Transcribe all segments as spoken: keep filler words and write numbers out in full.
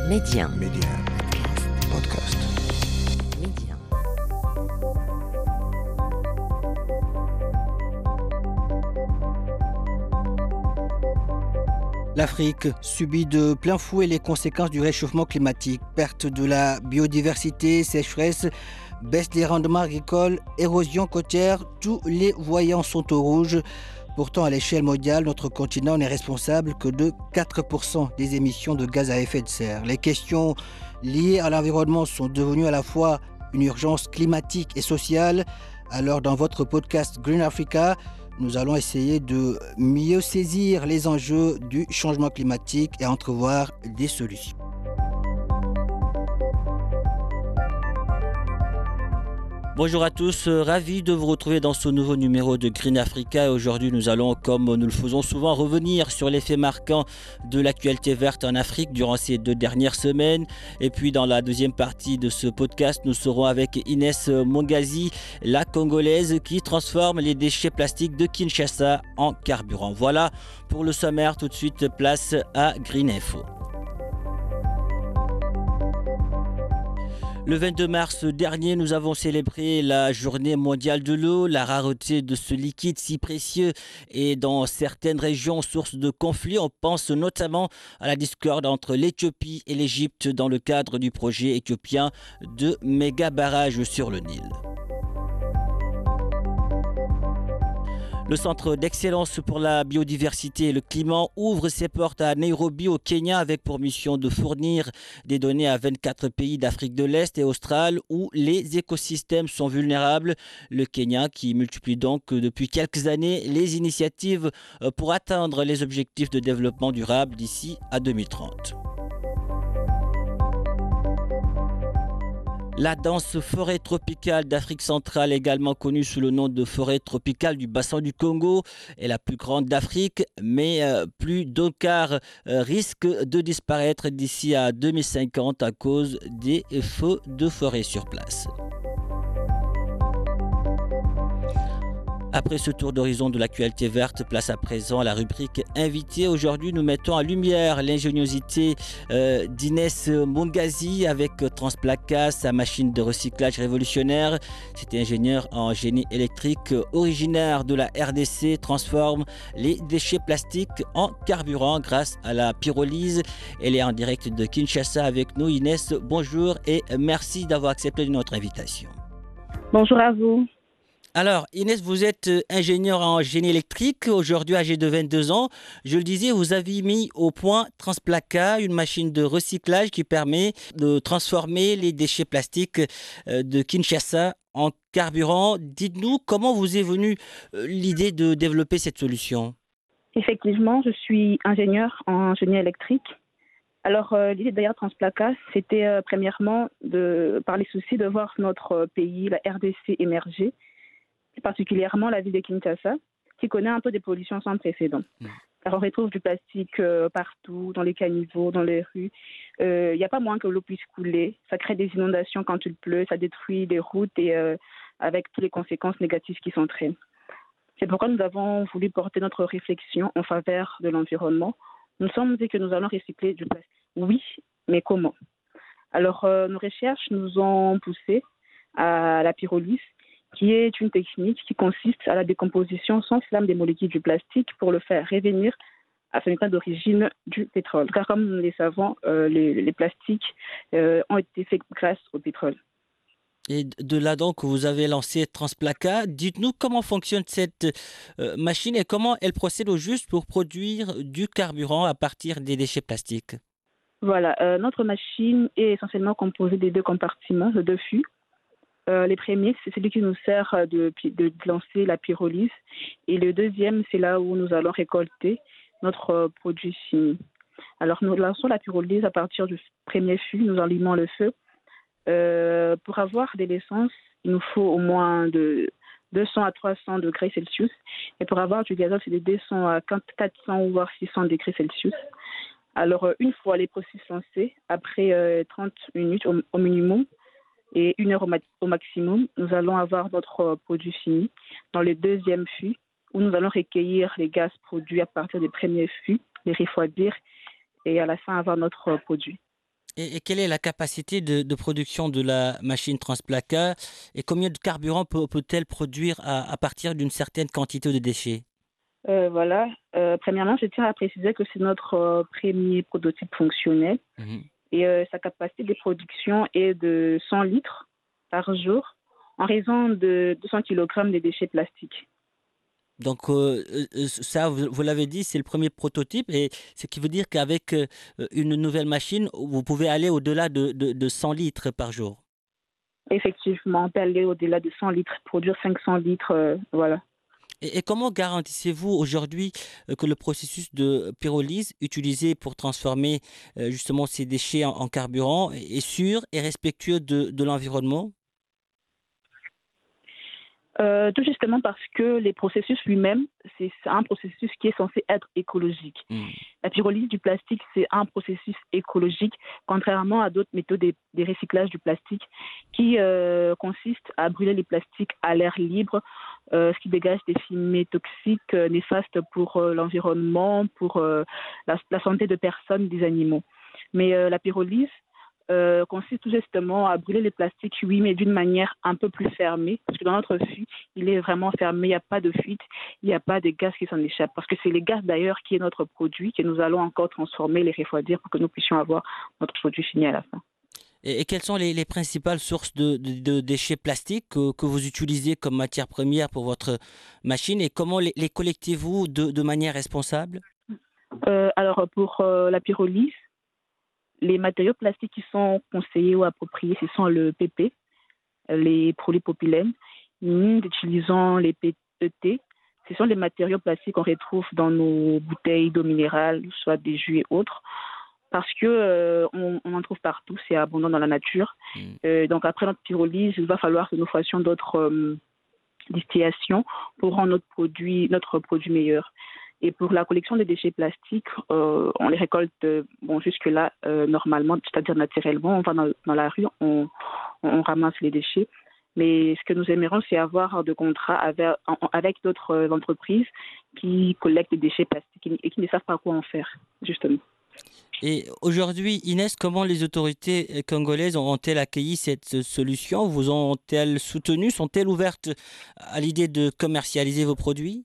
Média. Média. Podcast. Média. L'Afrique subit de plein fouet les conséquences du réchauffement climatique, perte de la biodiversité, sécheresse, baisse des rendements agricoles, érosion côtière, tous les voyants sont au rouge. Pourtant, à l'échelle mondiale, notre continent n'est responsable que de quatre pour cent des émissions de gaz à effet de serre. Les questions liées à l'environnement sont devenues à la fois une urgence climatique et sociale. Alors, dans votre podcast Green Africa, nous allons essayer de mieux saisir les enjeux du changement climatique et entrevoir des solutions. Bonjour à tous, ravi de vous retrouver dans ce nouveau numéro de Green Africa. Et aujourd'hui, nous allons, comme nous le faisons souvent, revenir sur les faits marquants de l'actualité verte en Afrique durant ces deux dernières semaines. Et puis, dans la deuxième partie de ce podcast, nous serons avec Inès Mongazi, la Congolaise qui transforme les déchets plastiques de Kinshasa en carburant. Voilà pour le sommaire. Tout de suite, place à Green Info. Le vingt-deux mars dernier, nous avons célébré la journée mondiale de l'eau. La rareté de ce liquide si précieux est dans certaines régions source de conflits. On pense notamment à la discorde entre l'Éthiopie et l'Égypte dans le cadre du projet éthiopien de méga barrages sur le Nil. Le Centre d'excellence pour la biodiversité et le climat ouvre ses portes à Nairobi au Kenya avec pour mission de fournir des données à vingt-quatre pays d'Afrique de l'Est et australe où les écosystèmes sont vulnérables. Le Kenya qui multiplie donc depuis quelques années les initiatives pour atteindre les objectifs de développement durable d'ici à deux mille trente. La dense forêt tropicale d'Afrique centrale, également connue sous le nom de forêt tropicale du bassin du Congo, est la plus grande d'Afrique, mais euh, plus d'un quart euh, risque de disparaître d'ici à deux mille cinquante à cause des feux de forêt sur place. Après ce tour d'horizon de l'actualité verte, place à présent à la rubrique invité. Aujourd'hui, nous mettons en lumière l'ingéniosité euh, d'Inès Mongazi avec Transplaca, sa machine de recyclage révolutionnaire. Cet ingénieur en génie électrique originaire de la R D C transforme les déchets plastiques en carburant grâce à la pyrolyse. Elle est en direct de Kinshasa avec nous. Inès, bonjour et merci d'avoir accepté notre invitation. Bonjour à vous. Alors, Inès, vous êtes ingénieure en génie électrique, aujourd'hui âgée de vingt-deux ans. Je le disais, vous avez mis au point Transplaca, une machine de recyclage qui permet de transformer les déchets plastiques de Kinshasa en carburant. Dites-nous comment vous est venue l'idée de développer cette solution? Effectivement, je suis ingénieure en génie électrique. Alors, euh, l'idée derrière Transplaca, c'était euh, premièrement, de, par les soucis, de voir notre pays, la R D C, émerger, particulièrement la ville de Kinshasa, qui connaît un peu des pollutions sans précédent. Mmh. Car on retrouve du plastique euh, partout, dans les caniveaux, dans les rues. Il euh, n'y a pas moyen que l'eau puisse couler. Ça crée des inondations quand il pleut, ça détruit les routes et euh, avec toutes les conséquences négatives qui s'entraînent. C'est pourquoi nous avons voulu porter notre réflexion en faveur de l'environnement. Nous nous sommes dit que nous allons recycler du plastique. Oui, mais comment? Alors, euh, nos recherches nous ont poussé à la pyrolyse, qui est une technique qui consiste à la décomposition sans flamme des molécules du plastique pour le faire revenir à son état d'origine du pétrole. Car comme nous le savons, euh, les, les plastiques euh, ont été faits grâce au pétrole. Et de là donc, vous avez lancé Transplaca. Dites-nous comment fonctionne cette euh, machine et comment elle procède au juste pour produire du carburant à partir des déchets plastiques. Voilà, euh, notre machine est essentiellement composée des deux compartiments, de deux fûts. Euh, les premiers, c'est celui qui nous sert de, de lancer la pyrolyse. Et le deuxième, c'est là où nous allons récolter notre euh, produit fini. Alors, nous lançons la pyrolyse à partir du premier fût. Nous allumons le feu. Euh, pour avoir de l'essence, il nous faut au moins de deux cents à trois cents degrés Celsius. Et pour avoir du gazole, c'est de deux cents à quatre cents ou voire six cents degrés Celsius. Alors, euh, une fois les processus lancés, après euh, trente minutes au, au minimum, et une heure au, ma- au maximum, nous allons avoir notre euh, produit fini dans le deuxième fût où nous allons recueillir les gaz produits à partir des premiers fûts, les refroidir et à la fin avoir notre euh, produit. Et, et quelle est la capacité de, de production de la machine Transplaca et combien de carburant peut, peut-elle produire à, à partir d'une certaine quantité de déchets? Euh, voilà. Euh, premièrement, je tiens à préciser que c'est notre euh, premier prototype fonctionnel Mhm. et euh, sa capacité de production est de cent litres par jour en raison de deux cents kilogrammes de déchets plastiques. Donc, euh, euh, ça, vous, vous l'avez dit, c'est le premier prototype, et ce qui veut dire qu'avec euh, une nouvelle machine, vous pouvez aller au-delà de, de, de cent litres par jour. Effectivement, on peut aller au-delà de cent litres, produire cinq cents litres, euh, voilà. Et, et comment garantissez-vous aujourd'hui euh, que le processus de pyrolyse utilisé pour transformer euh, justement ces déchets en, en carburant est est sûr et respectueux de, de l'environnement? Euh, tout justement parce que les processus lui-même, c'est c'est un processus qui est censé être écologique. Hmm. La pyrolyse du plastique, c'est un processus écologique, contrairement à d'autres méthodes de, de recyclage du plastique qui euh, consistent à brûler les plastiques à l'air libre, euh, ce qui dégage des fumées toxiques euh, néfastes pour euh, l'environnement, pour euh, la, la santé de personnes, des animaux. Mais euh, la pyrolyse euh, consiste tout justement à brûler les plastiques, oui, mais d'une manière un peu plus fermée, parce que dans notre fût, il est vraiment fermé, il n'y a pas de fuite, il n'y a pas de gaz qui s'en échappent, parce que c'est les gaz d'ailleurs qui est notre produit, que nous allons encore transformer, les refroidir pour que nous puissions avoir notre produit fini à la fin. Et, et quelles sont les, les principales sources de, de- de déchets plastiques que, que vous utilisez comme matière première pour votre machine, et comment les, les collectez-vous de, de manière responsable? Euh, alors pour euh, la pyrolyse, les matériaux plastiques qui sont conseillés ou appropriés, ce sont le P P, les polypropylènes. Nous utilisons les P E T. Ce sont les matériaux plastiques qu'on retrouve dans nos bouteilles d'eau minérale, soit des jus et autres, parce que euh, on, on en trouve partout, c'est abondant dans la nature. Hmm. Euh, donc après notre pyrolyse, il va falloir que nous fassions d'autres euh, distillations pour rendre notre produit, notre produit meilleur. Et pour la collection des déchets plastiques, euh, on les récolte euh, bon, jusque-là euh, normalement, c'est-à-dire naturellement. On va dans, dans la rue, on, on ramasse les déchets. Mais ce que nous aimerions, c'est avoir de contrats avec, avec d'autres euh, entreprises qui collectent des déchets plastiques et, et qui ne savent pas quoi en faire, justement. Et aujourd'hui, Inès, comment les autorités euh, congolaises ont-elles accueilli cette euh, solution? Vous ont-elles soutenu? Sont-elles ouvertes à l'idée de commercialiser vos produits?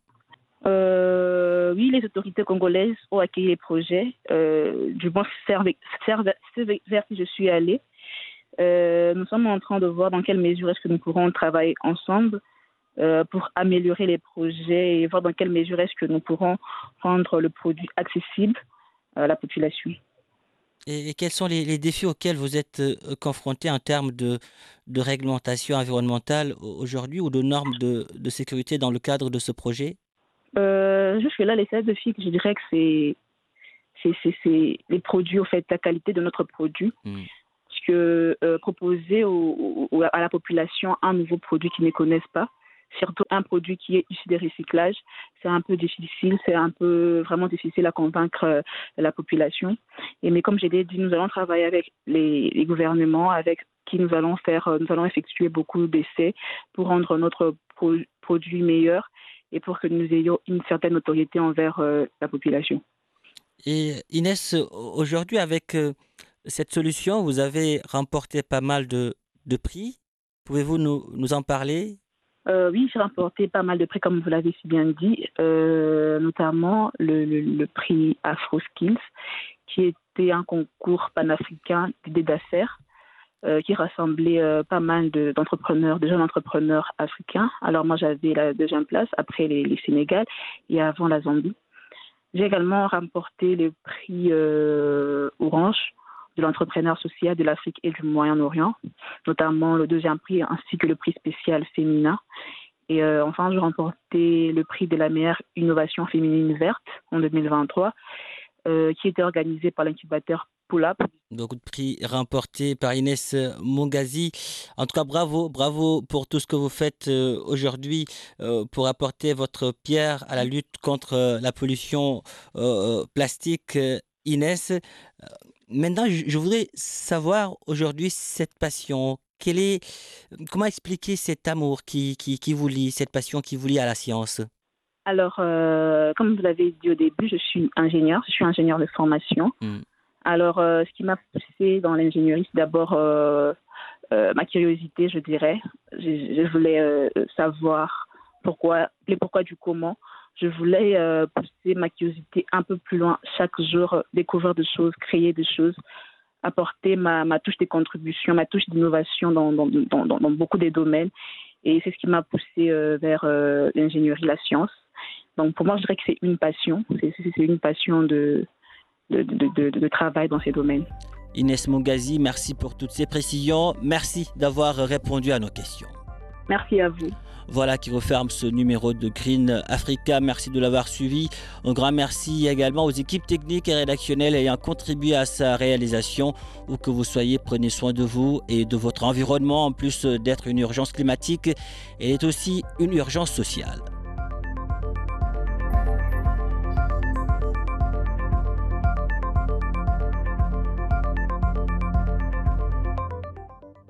Euh, oui, les autorités congolaises ont accueilli les projets. Euh, du moins, c'est vers qui je suis allée. Euh, nous sommes en train de voir dans quelle mesure est-ce que nous pourrons travailler ensemble euh, pour améliorer les projets et voir dans quelle mesure est-ce que nous pourrons rendre le produit accessible à la population. Et, et quels sont les, les défis auxquels vous êtes euh, confrontés en termes de, de réglementation environnementale au- aujourd'hui, ou de normes de, de sécurité dans le cadre de ce projet? Euh, jusque-là, les services de filles, je dirais que c'est, c'est, c'est, c'est les produits, au fait, la qualité de notre produit. Hmm. Parce que euh, proposer au, au, à la population un nouveau produit qu'ils ne connaissent pas, surtout un produit qui est issu des recyclages, c'est un peu difficile, c'est un peu vraiment difficile à convaincre euh, la population. Et mais comme je l'ai dit, nous allons travailler avec les, les gouvernements, avec qui nous allons faire, euh, nous allons effectuer beaucoup d'essais pour rendre notre pro, produit meilleur et pour que nous ayons une certaine autorité envers euh, la population. Et Inès, aujourd'hui, avec euh, cette solution, vous avez remporté pas mal de, de prix. Pouvez-vous nous, nous en parler? Euh, oui, j'ai remporté pas mal de prix, comme vous l'avez si bien dit, euh, notamment le, le, le prix AfroSkills, qui était un concours panafricain d'idées d'affaires, euh, qui rassemblait euh, pas mal de, d'entrepreneurs, de jeunes entrepreneurs africains. Alors moi, j'avais la deuxième place, après les, les Sénégal et avant la Zambie. J'ai également remporté le prix euh, Orange de l'entrepreneur social de l'Afrique et du Moyen-Orient, notamment le deuxième prix ainsi que le prix spécial féminin. Et euh, enfin, j'ai remporté le prix de la meilleure innovation féminine verte en deux mille vingt-trois, euh, qui était organisé par l'incubateur Pull-Up. Donc, prix remporté par Inès Mongazi. En tout cas, bravo, bravo pour tout ce que vous faites euh, aujourd'hui euh, pour apporter votre pierre à la lutte contre euh, la pollution euh, euh, plastique. euh, Inès, Euh, maintenant, je, je voudrais savoir aujourd'hui cette passion. Quelle est, comment expliquer cet amour qui, qui, qui vous lie, cette passion qui vous lie à la science? Alors, euh, comme vous l'avez dit au début, je suis ingénieure, je suis ingénieure de formation. Hmm. Alors, euh, ce qui m'a poussée dans l'ingénierie, c'est d'abord euh, euh, ma curiosité, je dirais. Je, je voulais euh, savoir pourquoi, les pourquoi du comment. Je voulais euh, pousser ma curiosité un peu plus loin chaque jour, découvrir des choses, créer des choses, apporter ma, ma touche de contribution, ma touche d'innovation dans, dans, dans, dans, dans beaucoup des domaines. Et c'est ce qui m'a poussée euh, vers euh, l'ingénierie, la science. Donc pour moi, je dirais que c'est une passion. C'est, c'est une passion de, de, de, de, de travail dans ces domaines. Inès Mongazi, merci pour toutes ces précisions. Merci d'avoir répondu à nos questions. Merci à vous. Voilà qui referme ce numéro de Green Africa. Merci de l'avoir suivi. Un grand merci également aux équipes techniques et rédactionnelles ayant contribué à sa réalisation. Où que vous soyez, prenez soin de vous et de votre environnement. En plus d'être une urgence climatique, elle est aussi une urgence sociale.